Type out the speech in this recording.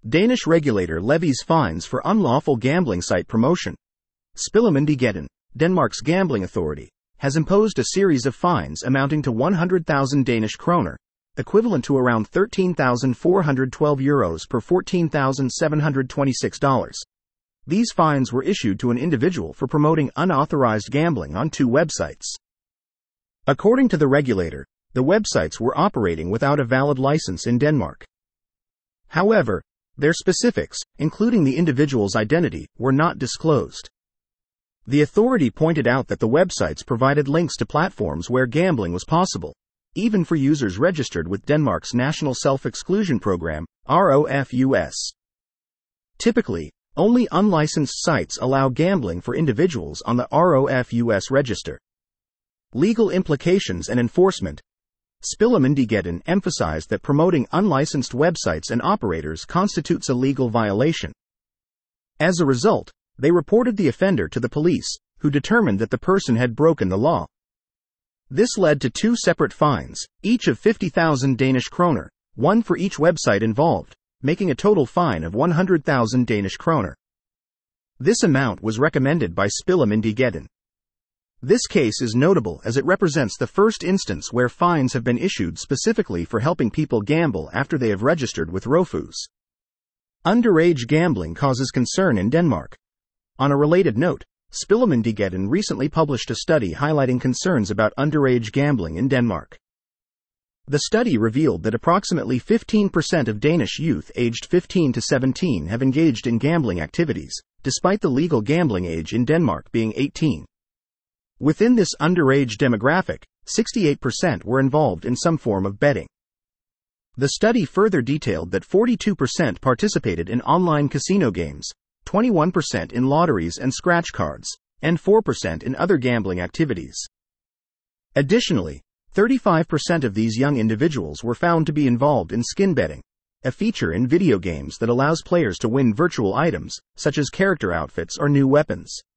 Danish regulator levies fines for unlawful gambling site promotion. Spillemyndigheden, Denmark's gambling authority, has imposed a series of fines amounting to 100,000 Danish kroner, equivalent to around €13,412 per $14,726. These fines were issued to an individual for promoting unauthorized gambling on 2 websites. According to the regulator, the websites were operating without a valid license in Denmark. However, their specifics, including the individual's identity, were not disclosed. The authority pointed out that the websites provided links to platforms where gambling was possible, even for users registered with Denmark's National Self-Exclusion Program, ROFUS. Typically, only unlicensed sites allow gambling for individuals on the ROFUS register. Legal implications and enforcement. Spillemyndigheden emphasized that promoting unlicensed websites and operators constitutes a legal violation. As a result, they reported the offender to the police, who determined that the person had broken the law. This led to 2 separate fines, each of 50,000 Danish kroner, one for each website involved, making a total fine of 100,000 Danish kroner. This amount was recommended by Spillemyndigheden. This case is notable as it represents the first instance where fines have been issued specifically for helping people gamble after they have registered with ROFUS. Underage gambling causes concern in Denmark. On a related note, Spillemyndigheden recently published a study highlighting concerns about underage gambling in Denmark. The study revealed that approximately 15% of Danish youth aged 15 to 17 have engaged in gambling activities, despite the legal gambling age in Denmark being 18. Within this underage demographic, 68% were involved in some form of betting. The study further detailed that 42% participated in online casino games, 21% in lotteries and scratch cards, and 4% in other gambling activities. Additionally, 35% of these young individuals were found to be involved in skin betting, a feature in video games that allows players to win virtual items, such as character outfits or new weapons.